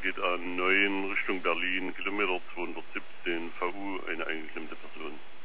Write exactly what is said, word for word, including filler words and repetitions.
geht A neun Richtung Berlin, Kilometer zweihundertsiebzehn, V U, eine eingeklemmte Person.